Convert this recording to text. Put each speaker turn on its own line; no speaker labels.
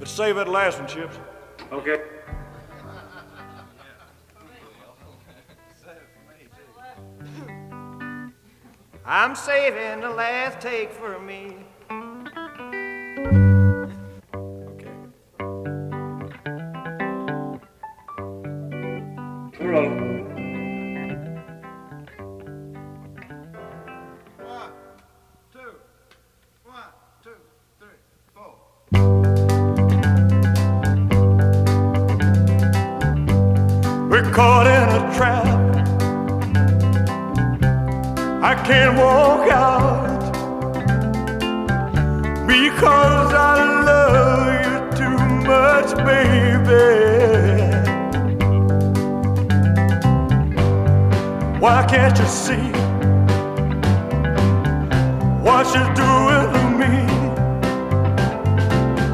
Let's save that last one, Chips.
Okay.
I'm saving the last take for me.
Okay.
We're rolling.
One, two, three, four.
We're caught in a trap. I can't walk out because I love you too much, baby. Why can't you see